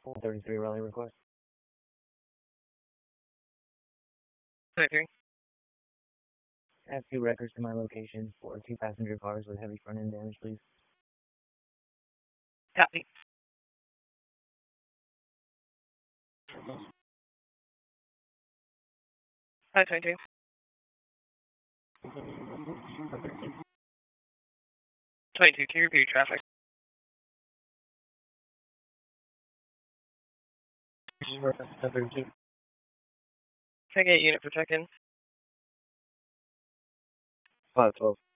133 rally request. 23. Add 2 records to my location for 2 passenger cars with heavy front end damage, please. Copy. Hi, 22. 22, can you repeat traffic? Can I get a unit for check-in? 512.